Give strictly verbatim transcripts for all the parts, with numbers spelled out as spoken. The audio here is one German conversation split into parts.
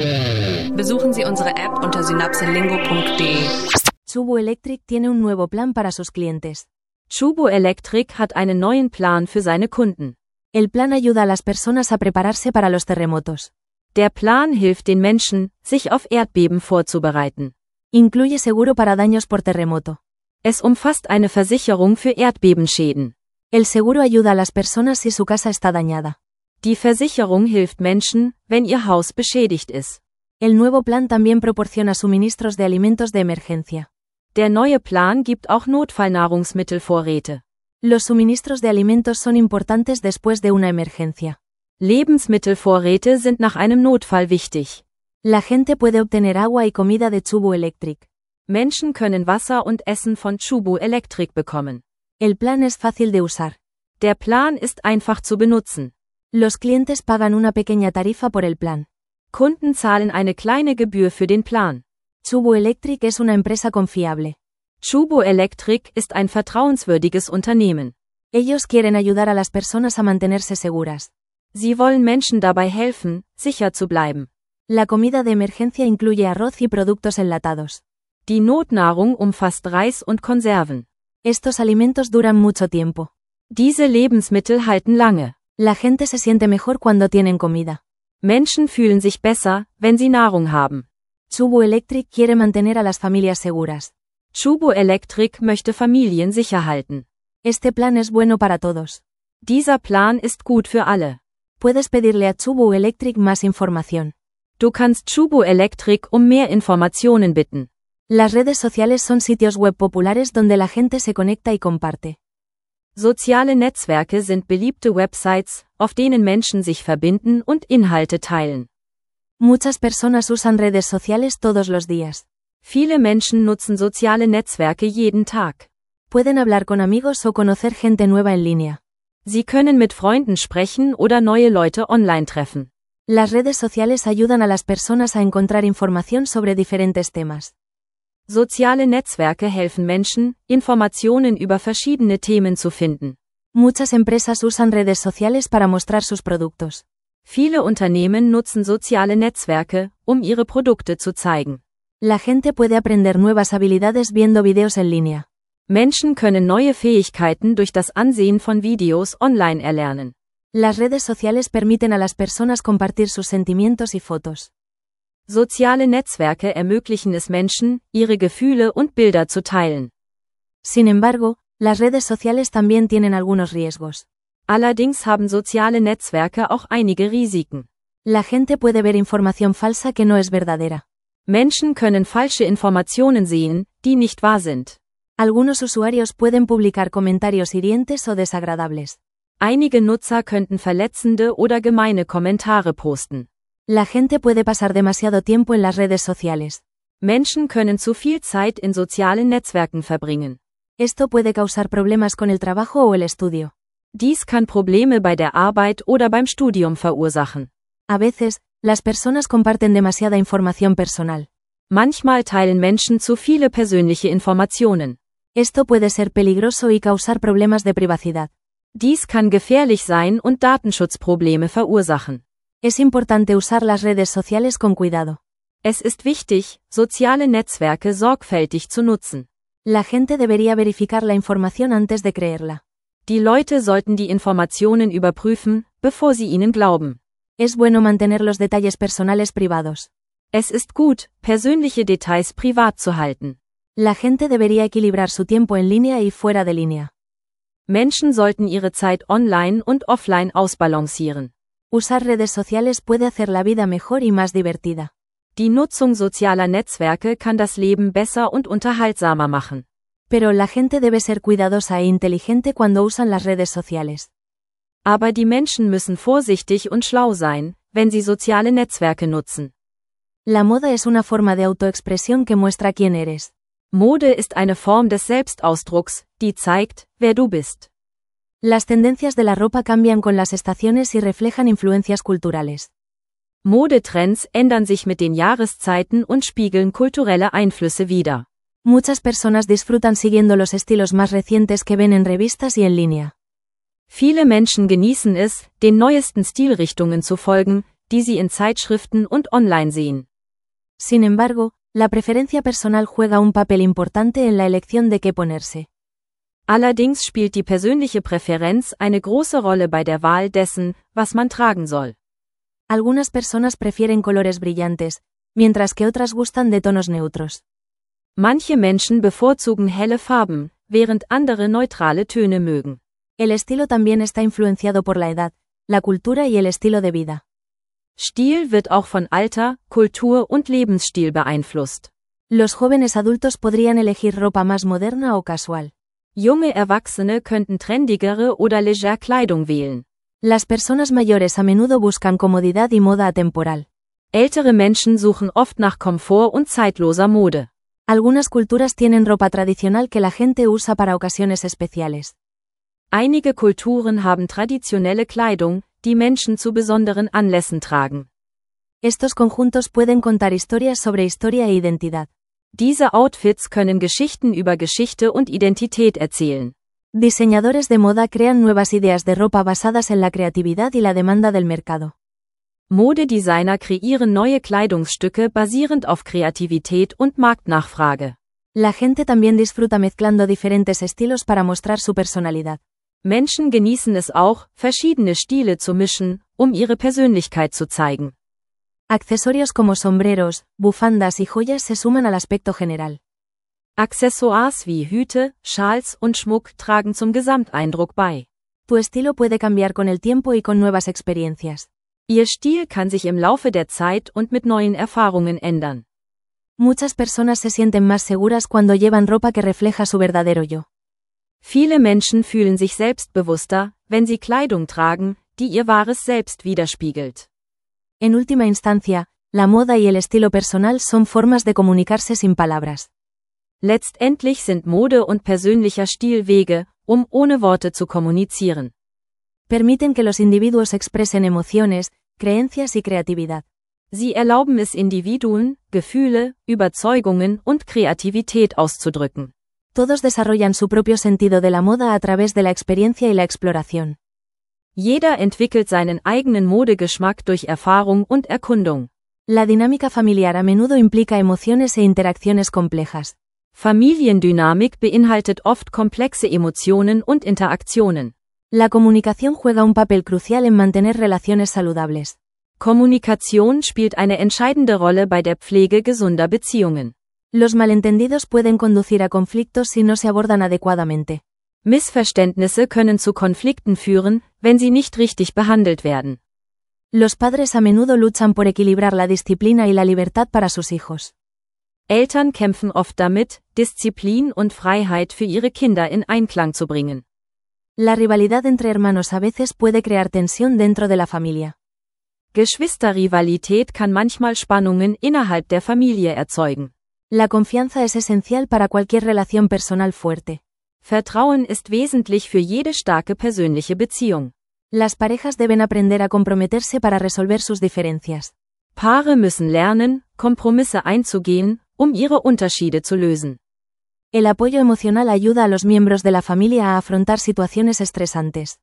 Besuchen Sie unsere App unter synapselingo punkt de. Chubu Electric tiene un nuevo plan para sus clientes. Chubu Electric hat einen neuen Plan für seine Kunden. El plan ayuda a las personas a prepararse para los terremotos. Der Plan hilft den Menschen, sich auf Erdbeben vorzubereiten. Incluye seguro para daños por terremoto. Es umfasst eine Versicherung für Erdbebenschäden. El seguro ayuda a las personas si su casa está dañada. Die Versicherung hilft Menschen, wenn ihr Haus beschädigt ist. El nuevo plan también proporciona suministros de alimentos de emergencia. Der neue Plan gibt auch Notfallnahrungsmittelvorräte. Los suministros de alimentos son importantes después de una emergencia. Lebensmittelvorräte sind nach einem Notfall wichtig. La gente puede obtener agua y comida de Chubu Electric. Menschen können Wasser und Essen von Chubu Electric bekommen. El plan es fácil de usar. Der Plan ist einfach zu benutzen. Los clientes pagan una pequeña tarifa por el plan. Kunden zahlen eine kleine Gebühr für den Plan. Chubu Electric es una empresa confiable. Chubu Electric ist ein vertrauenswürdiges Unternehmen. Ellos quieren ayudar a las personas a mantenerse seguras. Sie wollen Menschen dabei helfen, sicher zu bleiben. La comida de emergencia incluye arroz y productos enlatados. Die Notnahrung umfasst Reis und Konserven. Estos alimentos duran mucho tiempo. Diese Lebensmittel halten lange. La gente se siente mejor cuando tienen comida. Menschen fühlen sich besser, wenn sie Nahrung haben. Chubu Electric quiere mantener a las familias seguras. Chubu Electric möchte Familien sicher halten. Este plan es bueno para todos. Dieser Plan ist gut für alle. Puedes pedirle a Chubu Electric más información. Du kannst Chubu Electric um mehr Informationen bitten. Las redes sociales son sitios web populares donde la gente se conecta y comparte. Soziale Netzwerke sind beliebte Websites, auf denen Menschen sich verbinden und Inhalte teilen. Muchas personas usan redes sociales todos los días. Viele Menschen nutzen soziale Netzwerke jeden Tag. Pueden hablar con amigos o conocer gente nueva en línea. Sie können mit Freunden sprechen oder neue Leute online treffen. Las redes sociales ayudan a las personas a encontrar información sobre diferentes temas. Soziale Netzwerke helfen Menschen, Informationen über verschiedene Themen zu finden. Muchas empresas usan redes sociales para mostrar sus productos. Viele Unternehmen nutzen soziale Netzwerke, um ihre Produkte zu zeigen. La gente puede aprender nuevas habilidades viendo videos en línea. Menschen können neue Fähigkeiten durch das Ansehen von Videos online erlernen. Las redes sociales permiten a las personas compartir sus sentimientos y fotos. Soziale Netzwerke ermöglichen es Menschen, ihre Gefühle und Bilder zu teilen. Sin embargo, las redes sociales también tienen algunos riesgos. Allerdings haben soziale Netzwerke auch einige Risiken. La gente puede ver información falsa que no es verdadera. Menschen können falsche Informationen sehen, die nicht wahr sind. Algunos usuarios pueden publicar comentarios hirientes o desagradables. Einige Nutzer könnten verletzende oder gemeine Kommentare posten. La gente puede pasar demasiado tiempo en las redes sociales. Menschen können zu viel Zeit in sozialen Netzwerken verbringen. Esto puede causar problemas con el trabajo o el estudio. Dies kann Probleme bei der Arbeit oder beim Studium verursachen. A veces, las personas comparten demasiada información personal. Manchmal teilen Menschen zu viele persönliche Informationen. Esto puede ser peligroso y causar problemas de privacidad. Dies kann gefährlich sein und Datenschutzprobleme verursachen. Es importante usar las redes sociales con cuidado. Es ist wichtig, soziale Netzwerke sorgfältig zu nutzen. La gente debería verificar la información antes de creerla. Die Leute sollten die Informationen überprüfen, bevor sie ihnen glauben. Es bueno mantener los detalles personales privados. Es ist gut, persönliche Details privat zu halten. La gente debería equilibrar su tiempo en línea y fuera de línea. Menschen sollten ihre Zeit online und offline ausbalancieren. Usar redes sociales puede hacer la vida mejor y más divertida. Die Nutzung sozialer Netzwerke kann das Leben besser und unterhaltsamer machen. Pero la gente debe ser cuidadosa e inteligente cuando usan las redes sociales. Aber die Menschen müssen vorsichtig und schlau sein, wenn sie soziale Netzwerke nutzen. La moda es una forma de autoexpresión que muestra quién eres. Mode ist eine Form des Selbstausdrucks, die zeigt, wer du bist. Las tendencias de la ropa cambian con las estaciones y reflejan influencias culturales. Modetrends ändern sich mit den Jahreszeiten und spiegeln kulturelle Einflüsse wider. Muchas personas disfrutan siguiendo los estilos más recientes que ven en revistas y en línea. Viele Menschen genießen es, den neuesten Stilrichtungen zu folgen, die sie in Zeitschriften und online sehen. Sin embargo, la preferencia personal juega un papel importante en la elección de qué ponerse. Allerdings spielt die persönliche Präferenz eine große Rolle bei der Wahl dessen, was man tragen soll. Algunas personas prefieren colores brillantes, mientras que otras gustan de tonos neutros. Manche Menschen bevorzugen helle Farben, während andere neutrale Töne mögen. El estilo también está influenciado por la edad, la cultura y el estilo de vida. Stil wird auch von Alter, Kultur und Lebensstil beeinflusst. Los jóvenes adultos podrían elegir ropa más moderna o casual. Junge Erwachsene könnten trendigere oder légere Kleidung wählen. Las personas mayores a menudo buscan comodidad y moda atemporal. Ältere Menschen suchen oft nach Komfort und zeitloser Mode. Algunas culturas tienen ropa tradicional que la gente usa para ocasiones especiales. Einige Kulturen haben traditionelle Kleidung, die Menschen zu besonderen Anlässen tragen. Estos conjuntos pueden contar historias sobre historia e identidad. Diese Outfits können Geschichten über Geschichte und Identität erzählen. Diseñadores de moda crean nuevas ideas de ropa basadas en la creatividad y la demanda del mercado. Modedesigner kreieren neue Kleidungsstücke basierend auf Kreativität und Marktnachfrage. La gente también disfruta mezclando diferentes estilos para mostrar su personalidad. Menschen genießen es auch, verschiedene Stile zu mischen, um ihre Persönlichkeit zu zeigen. Accesorios como sombreros, bufandas y joyas se suman al aspecto general. Accessoires wie Hüte, Schals und Schmuck tragen zum Gesamteindruck bei. Tu estilo puede cambiar con el tiempo y con nuevas experiencias. Ihr Stil kann sich im Laufe der Zeit und mit neuen Erfahrungen ändern. Muchas personas se sienten más seguras cuando llevan ropa que refleja su verdadero yo. Viele Menschen fühlen sich selbstbewusster, wenn sie Kleidung tragen, die ihr wahres Selbst widerspiegelt. En última instancia, la moda y el estilo personal son formas de comunicarse sin palabras. Letztendlich sind Mode und persönlicher Stil Wege, um ohne Worte zu kommunizieren. Permiten que los individuos expresen emociones, creencias y creatividad. Sie erlauben es Individuen, Gefühle, Überzeugungen und Kreativität auszudrücken. Todos desarrollan su propio sentido de la moda a través de la experiencia y la exploración. Jeder entwickelt seinen eigenen Modegeschmack durch Erfahrung und Erkundung. La dinámica familiar a menudo implica emociones e interacciones complejas. Familiendynamik beinhaltet oft komplexe Emotionen und Interaktionen. La comunicación juega un papel crucial en mantener relaciones saludables. Kommunikation spielt eine entscheidende Rolle bei der Pflege gesunder Beziehungen. Los malentendidos pueden conducir a conflictos si no se abordan adecuadamente. Missverständnisse können zu Konflikten führen, wenn sie nicht richtig behandelt werden. Los padres a menudo luchan por equilibrar la disciplina y la libertad para sus hijos. Eltern kämpfen oft damit, Disziplin und Freiheit für ihre Kinder in Einklang zu bringen. La rivalidad entre hermanos a veces puede crear tensión dentro de la familia. Geschwisterrivalität kann manchmal Spannungen innerhalb der Familie erzeugen. La confianza es esencial para cualquier relación personal fuerte. Vertrauen ist wesentlich für jede starke persönliche Beziehung. Las parejas deben aprender a comprometerse para resolver sus diferencias. Paare müssen lernen, Kompromisse einzugehen, um ihre Unterschiede zu lösen. El apoyo emocional ayuda a los miembros de la familia a afrontar situaciones estresantes.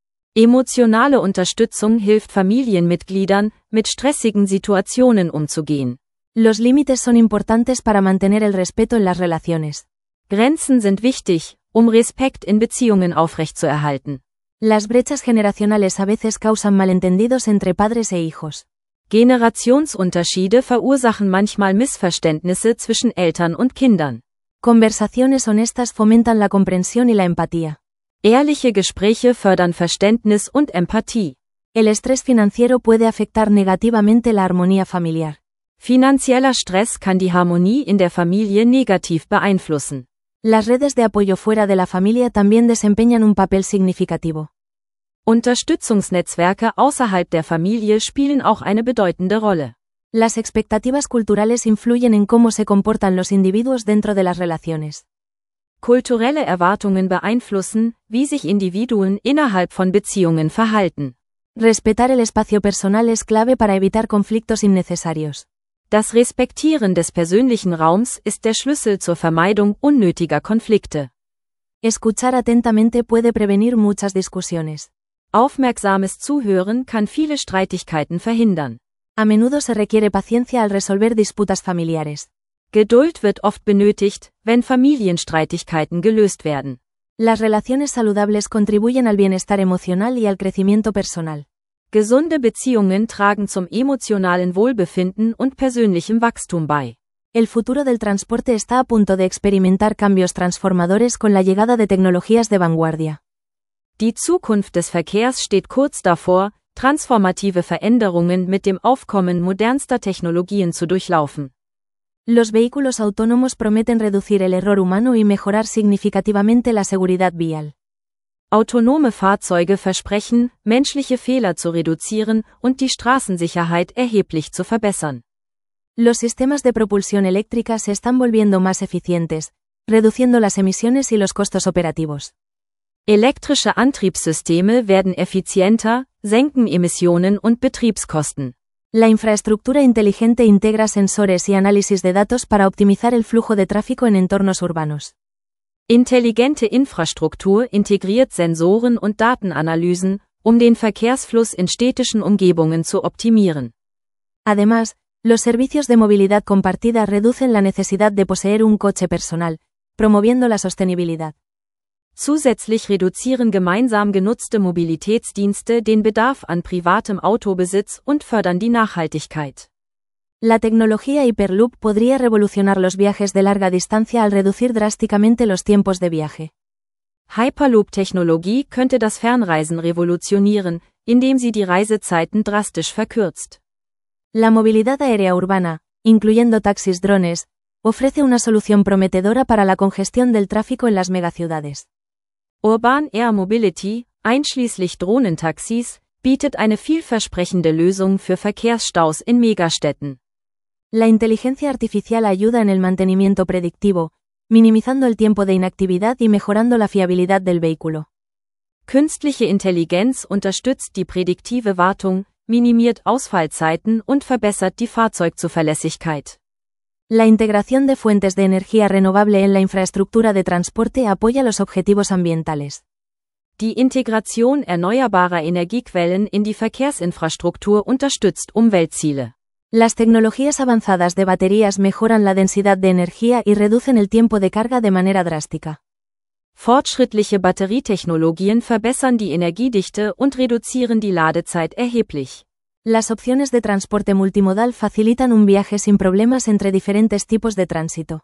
Emotionale Unterstützung hilft Familienmitgliedern, mit stressigen Situationen umzugehen. Los límites son importantes para mantener el respeto en las relaciones. Grenzen sind wichtig, um Respekt in Beziehungen aufrechtzuerhalten. Las brechas generacionales a veces causan malentendidos entre padres e hijos. Generationsunterschiede verursachen manchmal Missverständnisse zwischen Eltern und Kindern. Conversaciones honestas fomentan la comprensión y la empatía. Ehrliche Gespräche fördern Verständnis und Empathie. El estrés financiero puede afectar negativamente la armonía familiar. Finanzieller Stress kann die Harmonie in der Familie negativ beeinflussen. Las redes de apoyo fuera de la familia también desempeñan un papel significativo. Unterstützungsnetzwerke außerhalb der Familie spielen auch eine bedeutende Rolle. Las expectativas culturales influyen en cómo se comportan los individuos dentro de las relaciones. Kulturelle Erwartungen beeinflussen, wie sich Individuen innerhalb von Beziehungen verhalten. Respetar el espacio personal es clave para evitar conflictos innecesarios. Das Respektieren des persönlichen Raums ist der Schlüssel zur Vermeidung unnötiger Konflikte. Escuchar atentamente puede prevenir muchas discusiones. Aufmerksames Zuhören kann viele Streitigkeiten verhindern. A menudo se requiere paciencia al resolver disputas familiares. Geduld wird oft benötigt, wenn Familienstreitigkeiten gelöst werden. Las relaciones saludables contribuyen al bienestar emocional y al crecimiento personal. Gesunde Beziehungen tragen zum emotionalen Wohlbefinden und persönlichem Wachstum bei. El futuro del transporte está a punto de experimentar cambios transformadores con la llegada de tecnologías de vanguardia. Die Zukunft des Verkehrs steht kurz davor, transformative Veränderungen mit dem Aufkommen modernster Technologien zu durchlaufen. Los vehículos autónomos prometen reducir el error humano y mejorar significativamente la seguridad vial. Autonome Fahrzeuge versprechen, menschliche Fehler zu reduzieren und die Straßensicherheit erheblich zu verbessern. Los sistemas de propulsión eléctrica se están volviendo más eficientes, reduciendo las emisiones y los costos operativos. Elektrische Antriebssysteme werden effizienter, senken Emissionen und Betriebskosten. La infraestructura inteligente integra sensores y análisis de datos para optimizar el flujo de tráfico en entornos urbanos. Intelligente Infrastruktur integriert Sensoren und Datenanalysen, um den Verkehrsfluss in städtischen Umgebungen zu optimieren. Además, los servicios de movilidad compartida reducen la necesidad de poseer un coche personal, promoviendo la sostenibilidad. Zusätzlich reduzieren gemeinsam genutzte Mobilitätsdienste den Bedarf an privatem Autobesitz und fördern die Nachhaltigkeit. La tecnología Hyperloop podría revolucionar los viajes de larga distancia al reducir drásticamente los tiempos de viaje. Hyperloop-Technologie könnte das Fernreisen revolutionieren, indem sie die Reisezeiten drastisch verkürzt. La movilidad aérea urbana, incluyendo taxis drones, ofrece una solución prometedora para la congestión del tráfico en las megaciudades. Urban Air Mobility, einschließlich Drohnentaxis, bietet eine vielversprechende Lösung für Verkehrsstaus in Megastädten. La inteligencia artificial ayuda en el mantenimiento predictivo, minimizando el tiempo de inactividad y mejorando la fiabilidad del vehículo. Künstliche Intelligenz unterstützt die prädiktive Wartung, minimiert Ausfallzeiten und verbessert die Fahrzeugzuverlässigkeit. La integración de fuentes de energía renovable en la infraestructura de transporte apoya los objetivos ambientales. Die Integration erneuerbarer Energiequellen in die Verkehrsinfrastruktur unterstützt Umweltziele. Las tecnologías avanzadas de baterías mejoran la densidad de energía y reducen el tiempo de carga de manera drástica. Fortschrittliche Batterietechnologien verbessern die Energiedichte und reduzieren die Ladezeit erheblich. Las opciones de transporte multimodal facilitan un viaje sin problemas entre diferentes tipos de tránsito.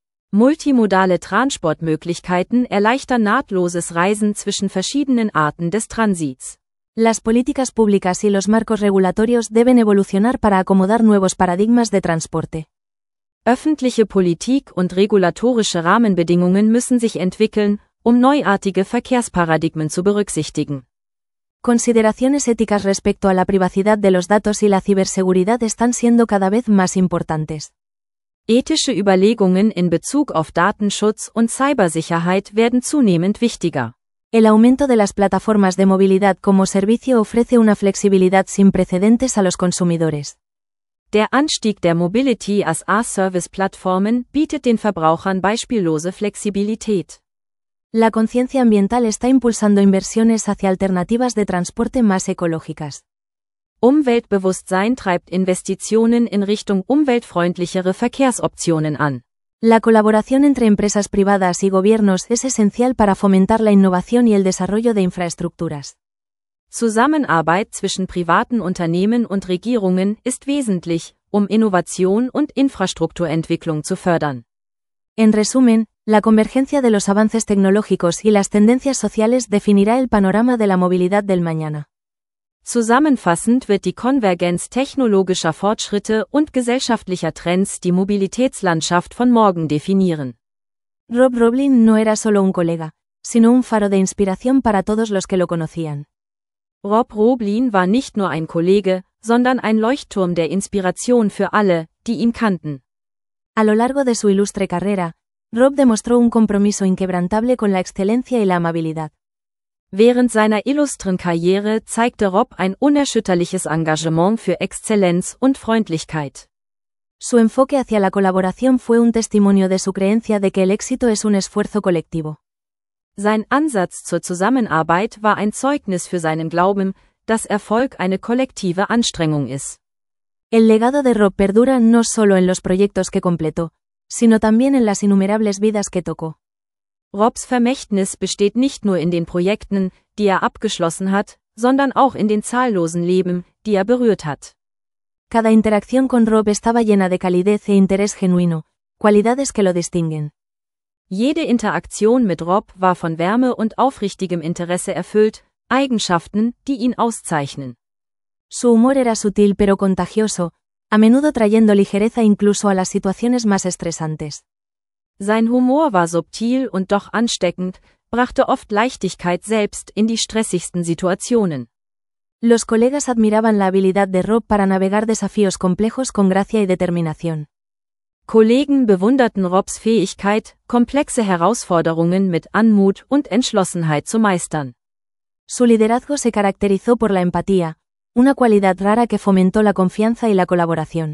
Multimodale Transportmöglichkeiten erleichtern nahtloses Reisen zwischen verschiedenen Arten des Transits. Las políticas públicas y los marcos regulatorios deben evolucionar para acomodar nuevos paradigmas de transporte. Öffentliche Politik und regulatorische Rahmenbedingungen müssen sich entwickeln, um neuartige Verkehrsparadigmen zu berücksichtigen. Consideraciones éticas respecto a la privacidad de los datos y la ciberseguridad están siendo cada vez más importantes. Ethische Überlegungen in Bezug auf Datenschutz und Cybersicherheit werden zunehmend wichtiger. El aumento de las plataformas de movilidad como servicio ofrece una flexibilidad sin precedentes a los consumidores. Der Anstieg der Mobility as a Service-Plattformen bietet den Verbrauchern beispiellose Flexibilität. La conciencia ambiental está impulsando inversiones hacia alternativas de transporte más ecológicas. Umweltbewusstsein treibt Investitionen in Richtung umweltfreundlichere Verkehrsoptionen an. La colaboración entre empresas privadas y gobiernos es esencial para fomentar la innovación y el desarrollo de infraestructuras. Zusammenarbeit zwischen privaten Unternehmen und Regierungen ist wesentlich, um Innovation und Infrastrukturentwicklung zu fördern. En resumen, la convergencia de los avances tecnológicos y las tendencias sociales definirá el panorama de la movilidad del mañana. Zusammenfassend wird die Konvergenz technologischer Fortschritte und gesellschaftlicher Trends die Mobilitätslandschaft von morgen definieren. Rob Roblin no era solo un colega, sino un faro de inspiración para todos los que lo conocían. Rob Roblin war nicht nur ein Kollege, sondern ein Leuchtturm der Inspiration für alle, die ihn kannten. A lo largo de su ilustre carrera, Rob demostró un compromiso inquebrantable con la excelencia y la amabilidad. Während seiner illustren Karriere zeigte Rob ein unerschütterliches Engagement für Exzellenz und Freundlichkeit. Su enfoque hacia la colaboración fue un testimonio de su creencia de que el éxito es un esfuerzo colectivo. Sein Ansatz zur Zusammenarbeit war ein Zeugnis für seinen Glauben, dass Erfolg eine kollektive Anstrengung ist. El legado de Rob perdura no solo en los proyectos que completó, sino también en las innumerables vidas que tocó. Robs Vermächtnis besteht nicht nur in den Projekten, die er abgeschlossen hat, sondern auch in den zahllosen Leben, die er berührt hat. Cada interacción con Rob estaba llena de calidez e interés genuino, cualidades que lo distinguen. Jede Interaktion mit Rob war von Wärme und aufrichtigem Interesse erfüllt, Eigenschaften, die ihn auszeichnen. Su humor era sutil pero contagioso, a menudo trayendo ligereza incluso a las situaciones más estresantes. Sein Humor war subtil und doch ansteckend, brachte oft Leichtigkeit selbst in die stressigsten Situationen. Los colegas admiraban la habilidad de Rob para navegar desafíos complejos con gracia y determinación. Kollegen bewunderten Robs Fähigkeit, komplexe Herausforderungen mit Anmut und Entschlossenheit zu meistern. Su liderazgo se caracterizó por la empatía, una cualidad rara que fomentó la confianza y la colaboración.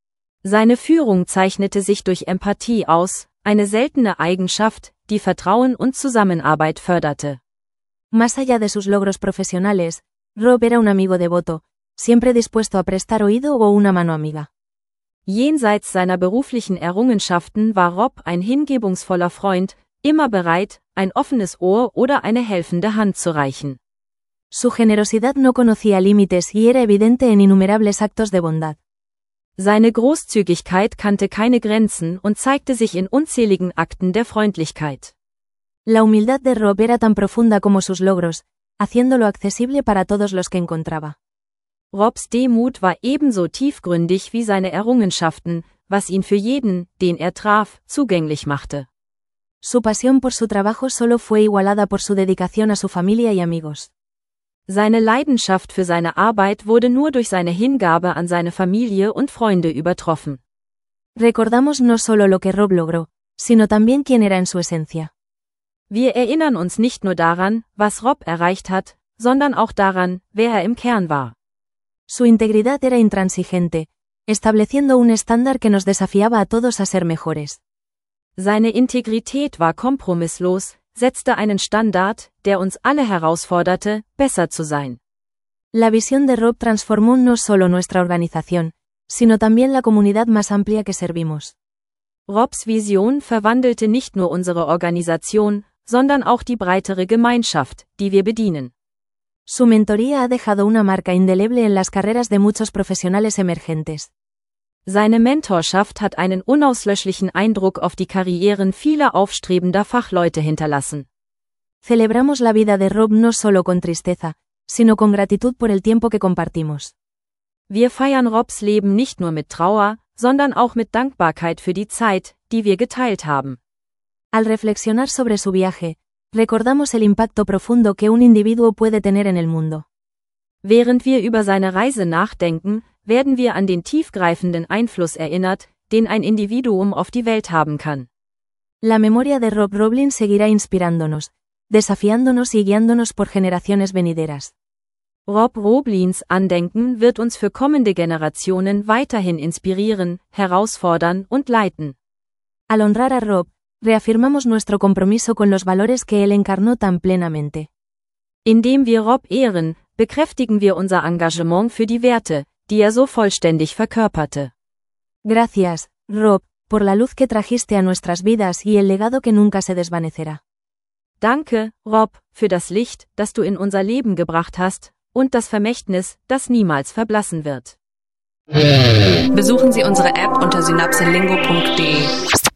Seine Führung zeichnete sich durch Empathie aus, eine seltene Eigenschaft, die Vertrauen und Zusammenarbeit förderte. Más allá de sus logros profesionales, Rob era un amigo devoto, siempre dispuesto a prestar oído o una mano amiga. Jenseits seiner beruflichen Errungenschaften war Rob ein hingebungsvoller Freund, immer bereit, ein offenes Ohr oder eine helfende Hand zu reichen. Su generosidad no conocía límites y era evidente en innumerables actos de bondad. Seine Großzügigkeit kannte keine Grenzen und zeigte sich in unzähligen Akten der Freundlichkeit. La humildad de Rob era tan profunda como sus logros, haciéndolo accesible para todos los que encontraba. Robs Demut war ebenso tiefgründig wie seine Errungenschaften, was ihn für jeden, den er traf, zugänglich machte. Su pasión por su trabajo solo fue igualada por su dedicación a su familia y amigos. Seine Leidenschaft für seine Arbeit wurde nur durch seine Hingabe an seine Familie und Freunde übertroffen. Recordamos no solo lo que Rob logró, sino también quién era en su esencia. Wir erinnern uns nicht nur daran, was Rob erreicht hat, sondern auch daran, wer er im Kern war. Su integridad era intransigente, estableciendo un estándar que nos desafiaba a todos a ser mejores. Seine Integrität war kompromisslos, setzte einen Standard, der uns alle herausforderte, besser zu sein. La visión de Rob transformó no solo nuestra organización, sino también la comunidad más amplia que servimos. Robs Vision verwandelte nicht nur unsere Organisation, sondern auch die breitere Gemeinschaft, die wir bedienen. Su mentoría ha dejado una marca indeleble en las carreras de muchos profesionales emergentes. Seine Mentorschaft hat einen unauslöschlichen Eindruck auf die Karrieren vieler aufstrebender Fachleute hinterlassen. Celebramos la vida de Rob no solo con tristeza, sino con gratitud por el tiempo que compartimos. Wir feiern Robs Leben nicht nur mit Trauer, sondern auch mit Dankbarkeit für die Zeit, die wir geteilt haben. Al reflexionar sobre su viaje, recordamos el impacto profundo que un individuo puede tener en el mundo. Während wir über seine Reise nachdenken, werden wir an den tiefgreifenden Einfluss erinnert, den ein Individuum auf die Welt haben kann. La memoria de Rob Roblin seguirá inspirándonos, desafiándonos y guiándonos por generaciones venideras. Rob Roblins Andenken wird uns für kommende Generationen weiterhin inspirieren, herausfordern und leiten. Al honrar a Rob, reafirmamos nuestro compromiso con los valores que él encarnó tan plenamente. Indem wir Rob ehren, bekräftigen wir unser Engagement für die Werte, die er so vollständig verkörperte. Gracias, Rob, por la luz que trajiste a nuestras vidas y el legado que nunca se desvanecerá. Danke, Rob, für das Licht, das du in unser Leben gebracht hast, und das Vermächtnis, das niemals verblassen wird. Besuchen Sie unsere App unter synapselingo punkt de.